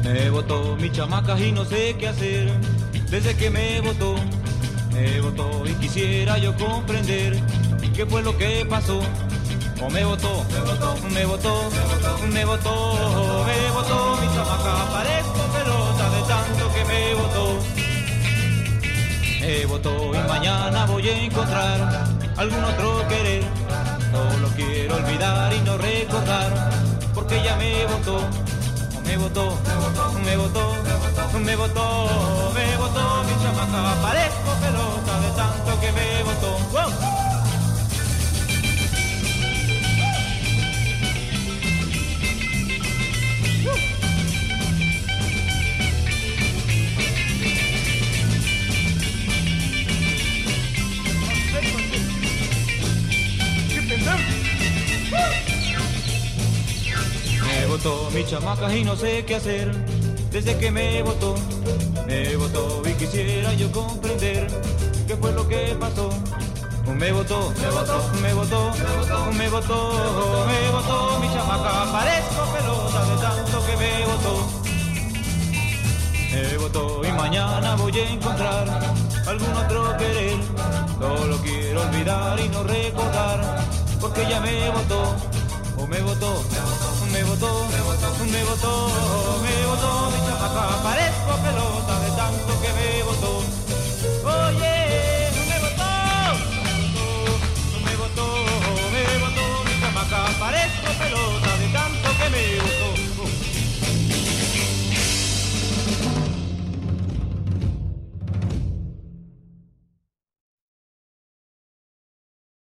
Me votó mi chamaca y no sé qué hacer. Desde que me votó y quisiera yo comprender qué fue lo que pasó. O me votó, me votó mi chamaca, parezco pelota de tanto que me votó. Me votó y mañana voy a encontrar algún otro querer. Solo quiero olvidar y no recordar, porque ella me votó. Me votó mi chamaca, parezco pelota de tanto que me votó. ¡Wow! Me votó mi chamaca y no sé qué hacer. Desde que me votó y quisiera yo comprender qué fue lo que pasó. Me votó mi chamaca, parezco pelota de tanto que me votó. Me votó y mañana voy a encontrar algún otro querer. Solo quiero olvidar y no recordar, porque ella me votó. Me votó mi chamaca, parezco pelota